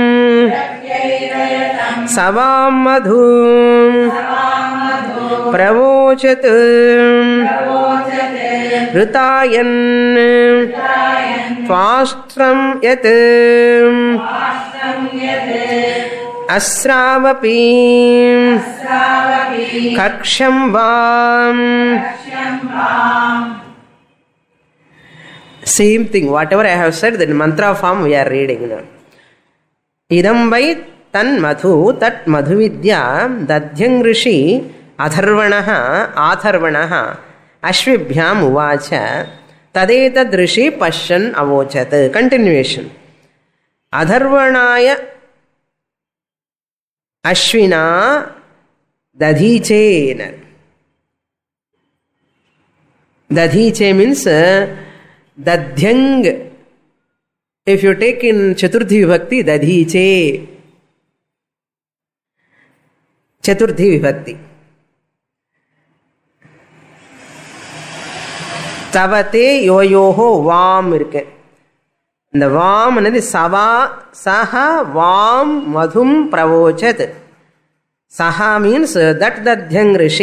सवां मधु प्रवोचत् ऋतायन् त्वाष्ट्रं यत् अस्रावपि कक्षं वाम. Same thing, whatever I have said, the mantra form we are reading now. Idam vai tan madhu tat madhu vidya dadhyang rishi adharvanaha adharvanaha ashvibhyam uvacha tadetad rishi pashyan avochat. Continuation. Adharvanaya Ashwina dadhiche. Dadhiche means uh, dadhyang. If you take in Chaturthi Vibhakti, dadhiche. Chaturthi Vibhakti. Tavate yoyoho vam irke. இந்த வாம் అనేది சவா சஹ வாம் மதும் பிரவோச்சத். சஹா means that Dadhyang rishi.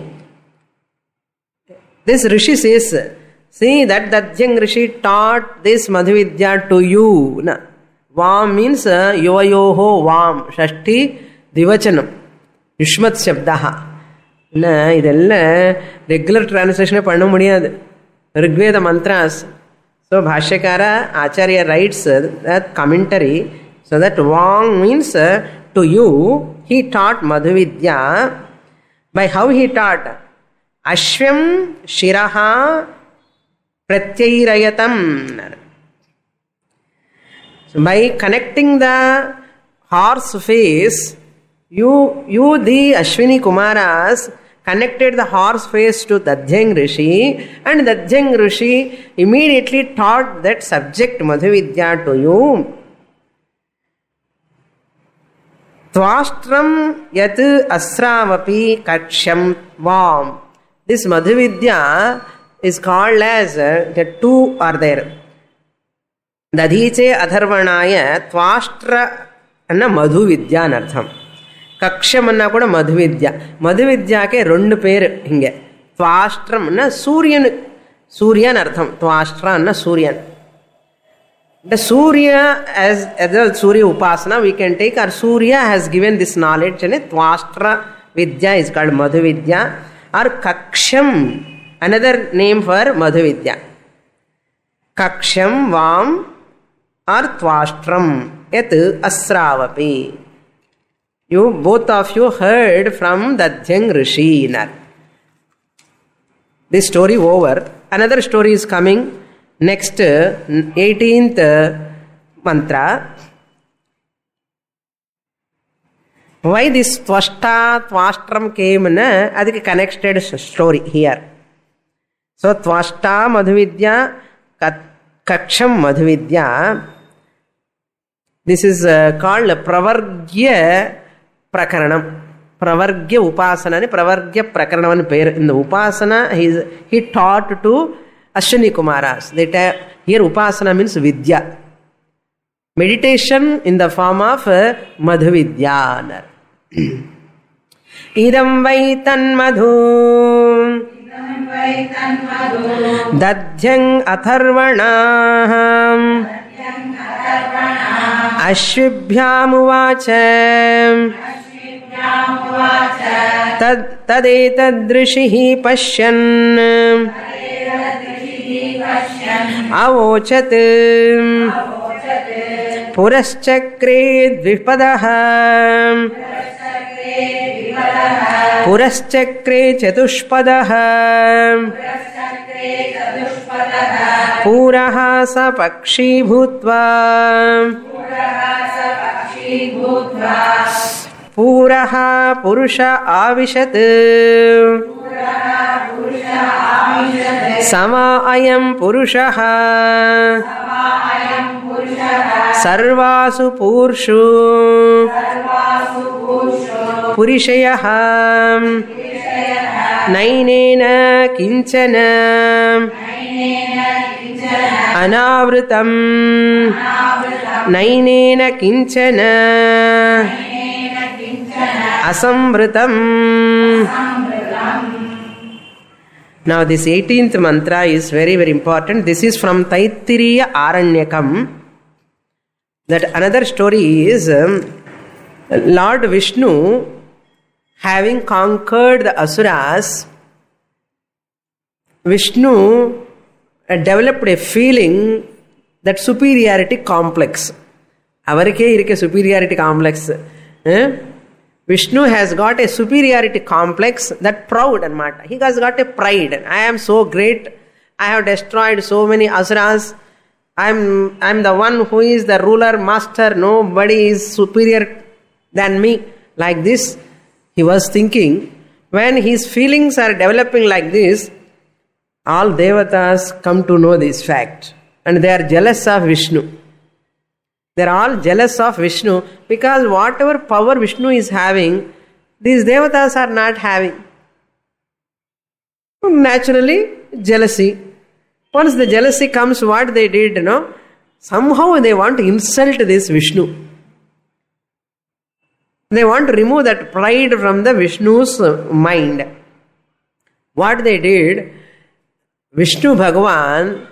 This rishi says, see that dadyang rishi taught this madhuvidya to you. Na vam means yoyoho vam, shashti divachanam, yushmat shabdaha. Na idella regular translation panna mudiyadu, rigveda mantras. So Bhashyakara Acharya writes that commentary, so that Vam means to you he taught Madhuvidya. By how he taught? Ashwam Shiraha Pratyairayatam. So by connecting the horse face, you, you the Ashwini Kumaras connected the horse face to Dadhyang Rishi, and Dadhyang Rishi immediately taught that subject Madhuvidya to you. Tvastram yat asravapi kaksham vam. This Madhuvidya is called as, uh, the two are there. Dadhiche adharvanaya tvastra anna Madhuvidya anartham. కక్షం అన్నా కూడా మధువిద్య. మధువిద్యకే రెండు పేరు హింగే. త్వాష్ట్రం అన్న సూర్యుని, సూర్య అని అర్థం. త్వాష్ట్ర అన్న సూర్యన్ అంటే సూర్య as as Surya upasana we can take. Or Surya has given this knowledge అని Tvashtra vidya is called Madhu vidya. Or కక్షం another name for Madhu vidya. కక్షం వాం ఆర్ త్వాష్ట్రం యత్ అస్రావపి. You, both of you heard from Dadhyang Rishi. This story over. Another story is coming next eighteenth mantra. Why this Tvashta, Tvastram came? That's a connected story here. So Tvashta Madhuvidya, Kaksham Madhuvidya. This is uh, called Pravargya Prakaranam. Pravargya Upasana ani Pravargya Prakaranam ani pair. In the Upasana, he, he taught to Ashwini Kumaras. That uh, here Upasana means Vidya. Meditation in the form of uh, Madhuvidya. Idam vai tan madhu दध्यं अथर्वणाः अश्विभ्यामुवाच तद् तदेतदृषिः पश्यन् अवोचत् पुरश्चक्रे द्विपदः पुरश्चक्रे चतुष्पदः पूरः स पक्षी भूत्वा पूरः पुरुष आविशत् समा अयं पुरुषः सर्वासु पूर्षु पुरुषयः नैनेन किंचन अनावृतं नैनेन किंचन असंवृतं. Now this eighteenth mantra is very very important. This is from Taittiriya Aranyakam. That another story is um, Lord Vishnu, having conquered the Asuras, Vishnu uh, developed a feeling that superiority complex. Avarike irike superiority complex. Eh? Vishnu has got a superiority complex, that proud and mata. He has got a pride. I am so great. I have destroyed so many asuras. I am I am the one who is the ruler, master. Nobody is superior than me. Like this, he was thinking. When his feelings are developing like this, all devatas come to know this fact. And they are jealous of Vishnu. They are all jealous of Vishnu because whatever power Vishnu is having, these devatas are not having. Naturally, jealousy. Once the jealousy comes, what they did, you know, somehow they want to insult this Vishnu. They want to remove that pride from the Vishnu's mind. What they did, Vishnu Bhagavan,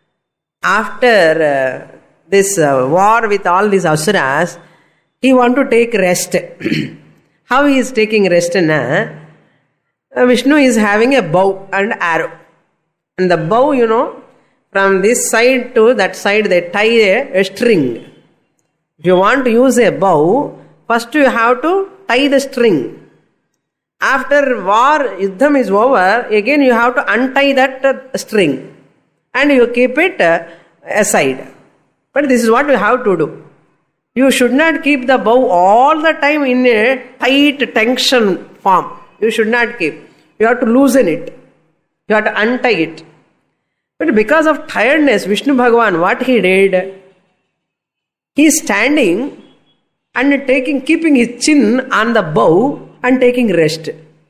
after uh, this uh, war with all these asuras, he want to take rest. How he is taking rest? Na? Uh, Vishnu is having a bow and arrow. And the bow, you know, from this side to that side they tie a, a string. If you want to use a bow, first you have to tie the string. After war, yuddham is over, again you have to untie that uh, string. And you keep it uh, aside. But this is what you have to do. You should not keep the bow all the time in a tight tension form. You should not keep. You have to loosen it. You have to untie it. But because of tiredness, Vishnu Bhagavan, what he did, he is standing and taking, keeping his chin on the bow and taking rest.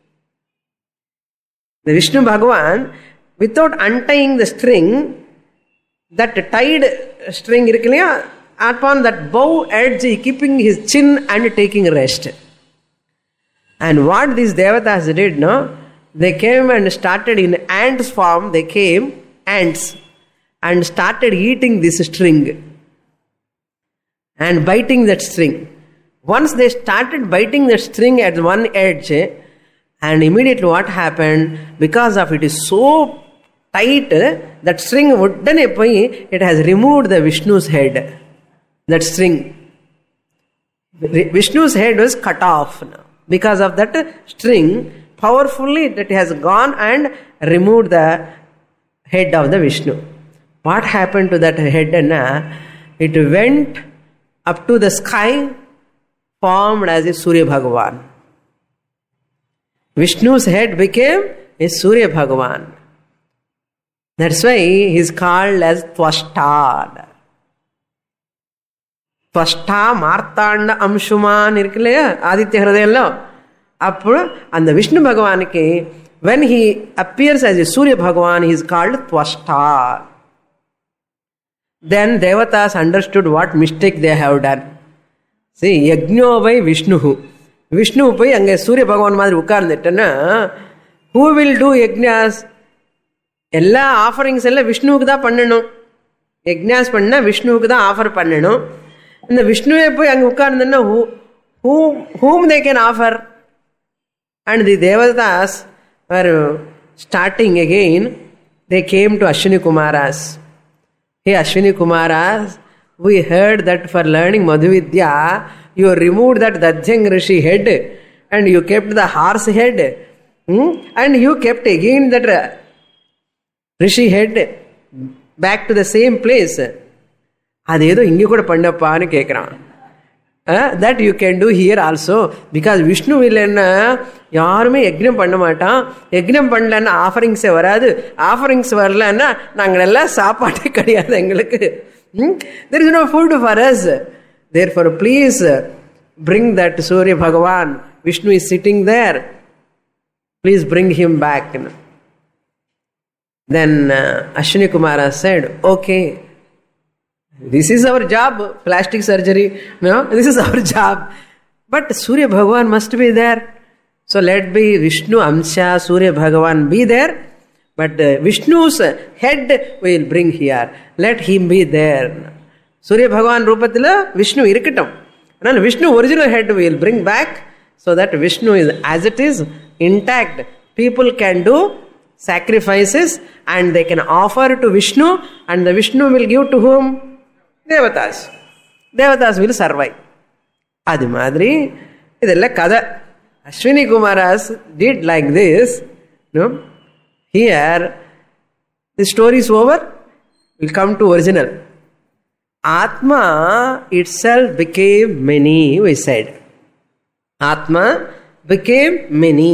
The Vishnu Bhagavan, without untying the string, that tied string irukliya, upon that bow edge, he keeping his chin and taking rest. And what these devatas did, no? They came and started in ants form, they came, ants, and started eating this string and biting that string. Once they started biting the string at one edge, and immediately what happened, because of it is so tight, that string uddane poi, it has removed the Vishnu's head. That string. Vishnu's head was cut off now. Because of that string, powerfully that has gone and removed the head of the Vishnu. What happened to that head? Na? It went up to the sky, formed as a Surya Bhagavan. Vishnu's head became a Surya Bhagavan. That's why he is called as Tvashta. Tvashta Martanda Amshuman irukleya Aditya Hridayamlo. Appudu and the Vishnu Bhagavaniki, when he appears as a Surya Bhagavan, he is called Tvashta. Then Devatas understood what mistake they have done. See, Yajno by Vishnu. Vishnu by Anga Surya Bhagavan Madri Ukarnitana. Who will do Yajnas? எல்லா offerings எல்லாம் விஷ்ணுவுக்கு தான் பண்ணணும். யக்ஞாஸ் பண்ணா விஷ்ணுவுக்கு தான் offer பண்ணணும். இந்த விஷ்ணுவே போய் அங்கே உட்கார்ந்துன்னா who whom whom they can offer? And the Devatas were starting again. They came to Ashwini Kumaras. Hey Ashwini Kumaras, we heard that for learning Madhuvidya, you removed that Dajjang Rishi head and you kept the horse head. Hmm? And you kept again that Rishi head back to the same place. அது ஏதோ இங்கே கூட பண்ணப்பான்னு கேட்குறான். That you can do here also, because Vishnu இல்லைன்னா யாருமே யக்ஞம் பண்ண மாட்டான். யக்ஞம் பண்ணலன்னா ஆஃபரிங்ஸே வராது. ஆஃபரிங்ஸ் வரலன்னா நாங்கள் எல்லாம் சாப்பாட்டே கிடையாது எங்களுக்கு. There is no food for us. Therefore please bring that Surya Bhagavan. Vishnu is sitting there. Please bring him back. Then uh, Ashwini Kumara said, okay, this is our job, plastic surgery, no, this is our job. But Surya Bhagavan must be there. So let be Vishnu Amsha, Surya Bhagavan be there. But uh, Vishnu's head we will bring here. Let him be there. Surya Bhagavan Rupathila Vishnu irukattam. And Vishnu original head we will bring back, so that Vishnu is as it is, intact. People can do sacrifices and they can offer to Vishnu, and the Vishnu will give to whom? Devatas. Devatas will survive. Adi madri idella kada. Ashwini Kumaras did like this. No? Here the story is over. We'll come to original. Atma itself became many, we said. Atma became many.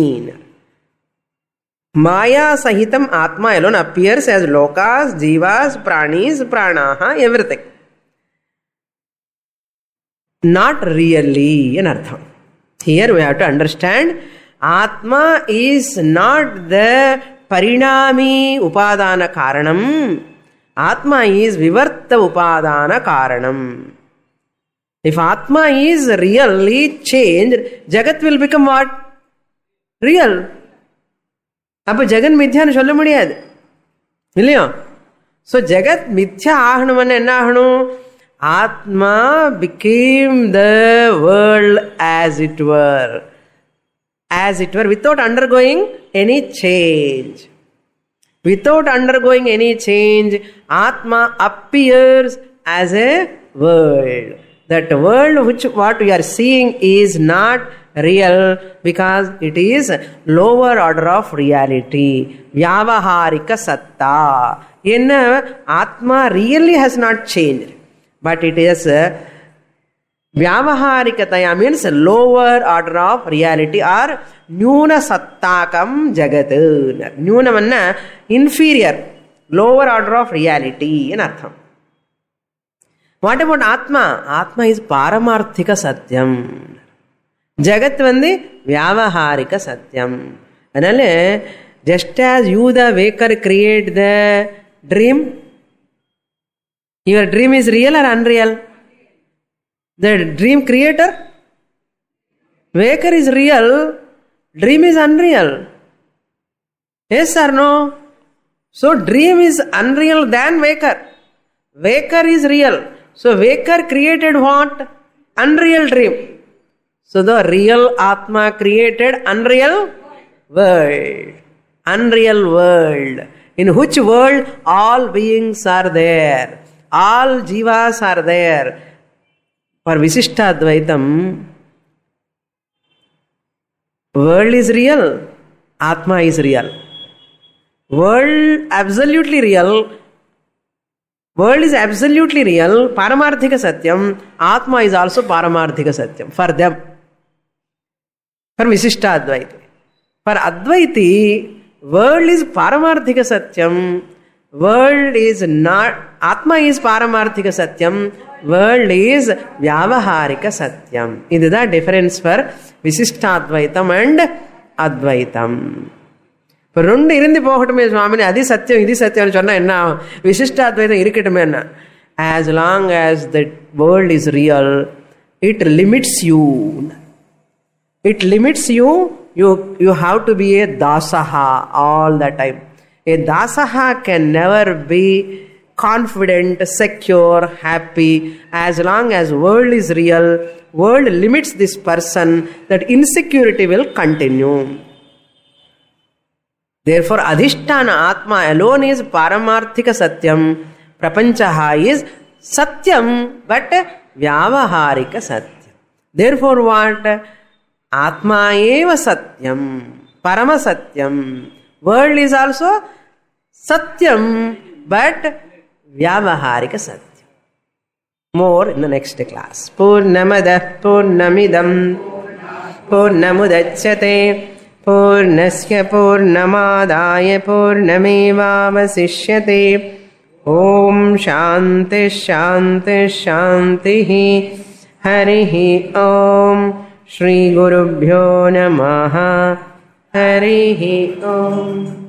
Maya Sahitam Atma alone appears as Lokas, Jivas, Pranis, Pranaha, everything. Not really an artham. Here we have to understand, Atma is not the Parinami Upadana Karanam. Atma is Vivarta Upadana Karanam. If Atma is really changed, Jagat will become what? Real. அப்போ ஜெகன் மித்யான்னு சொல்ல முடியாது இல்லையா? So ஜெகத் மித்யா ஆகணும்னு என்ன ஆகணும்? ஆத்மா became the world as it were. As it were, without undergoing any change. Without undergoing any change, Atma appears as a world. That world which what we are seeing is not real, because it is lower order of reality. Vyavaharika satta. Enna Atma really has not changed, but it is Vyavaharikataya means lower order of reality, or Nyuna sattakam jagat. Nyuna manna inferior, lower order of reality in artham. What about Atma? Atma is Paramarthika Satyam. Jagat vandi Vyavaharika Satyam. Adale, just as you the waker create the dream, your dream is real or unreal? The dream creator? Waker is real, dream is unreal. Yes or no? So dream is unreal than waker. Waker is real. So waker created what? Unreal dream. So the real Atma created unreal world. Unreal world. In which world all beings are there. All jivas are there. For Visishtadvaitam, world is real. Atma is real. World absolutely real. World is absolutely real. Paramarthika Satyam. Atma is also Paramarthika Satyam. For them. For Visishta Advaiti. For Advaiti, world is Paramarthika Satyam. World is not, Atma is Paramarthika Satyam. World is Vyavaharika Satyam. This is the difference for Visishta Advaitam and Advaitam. இப்போ ரெண்டு இருந்து போகட்டுமே சுவாமினி, அது சத்தியம் இது சத்தியம்னு சொன்னால் என்ன? விசிஷ்டாத்வைதம் இருக்கட்டுமே என்ன? As long as the world is real, it limits you. It limits you. You you have to be a தாசஹா all the time. A dasaha can never be confident, secure, happy. As long as world is real, world limits this person, that insecurity will continue. Therefore, adhisthana atma alone is paramarthika satyam. Prapanchaha is satyam, but vyavaharika satyam. Therefore, what? Atma eva satyam, parama satyam. World is also satyam, but vyavaharika satyam. More in the next class. Purnamadah purnamidam purnamudachyate purnasya purnamadaya purnamevavasishyate. Om Shanti Shanti Shanti. Harihi Om. Shri Gurubhyo Namaha. Harihi Om.